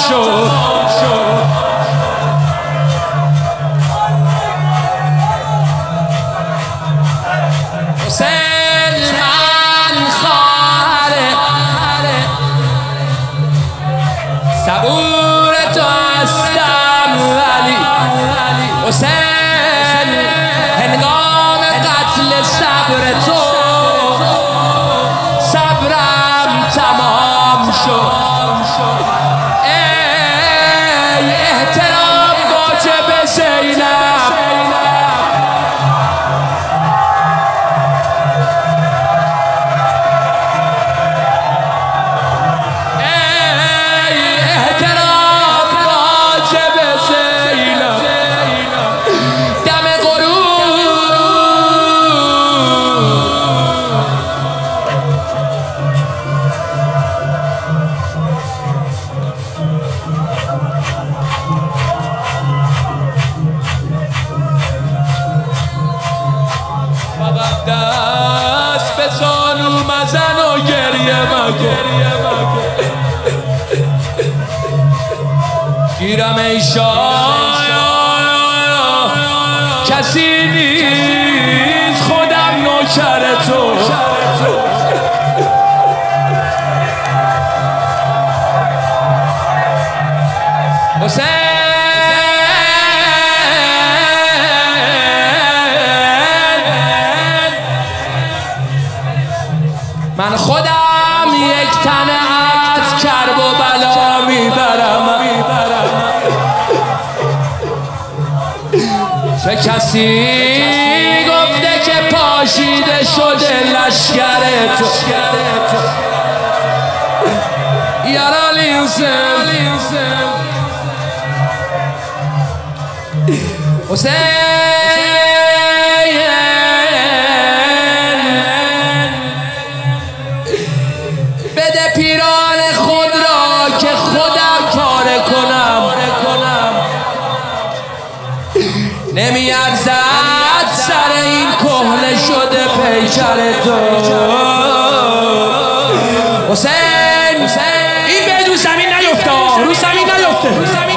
شد. حسین من خواهره صبور تو هستم ولی حسین هنگام قتل صبر تو صبرم تمام شد. ای احترام واجب زینب، ای احترام واجب زینب. دم غروب فقط دست به زانو مزن و گریه مکن. گیرم ای شاه کسی نیست خودم نوکر تو. من خودم یک تن از کرب و بلا میبرم. چه کسی گفته که پاشیده شده لشکر تو. یارا لیوسم حسین بده پیران خود را که خودم پاره کنم. نمیارزد سر این کهنه شده پیکر تو. حسین این به رو زمین نیفته، رو زمین نیفته.